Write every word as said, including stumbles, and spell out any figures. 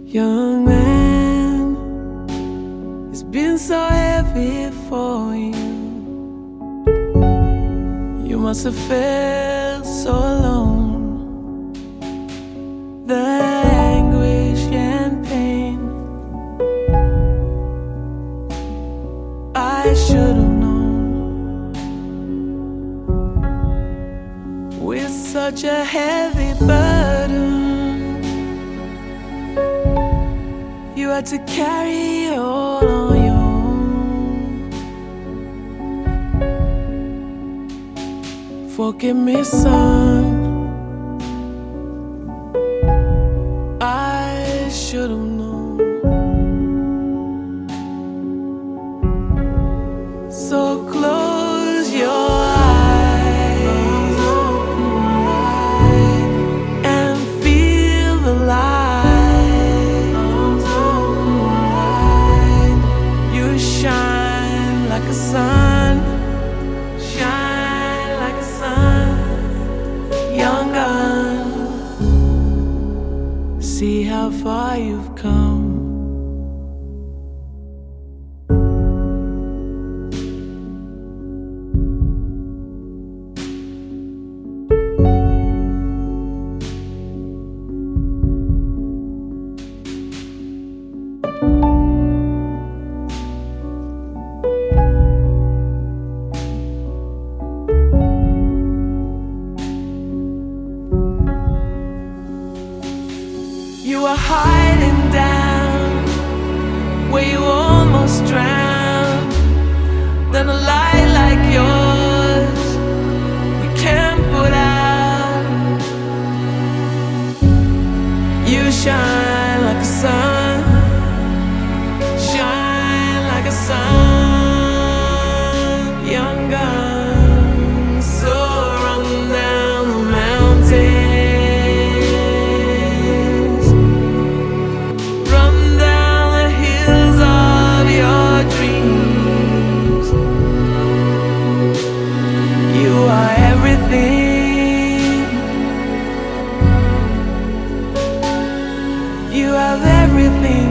Young man, it's been so heavy for you. You must have felt so alone. The anguish and pain, I should have known. With such a heavy burden, you had to carry it all on your own. Forgive me, son, I should have known. So close your eyes and feel the light. You shine like a sun, shine like a sun. Young gun, see how far you've come. You were hiding down where you almost drowned. Then a light like yours we can't put out. You shine like a sun, shine like a sun. Young gun, so run down the mountain. You have everything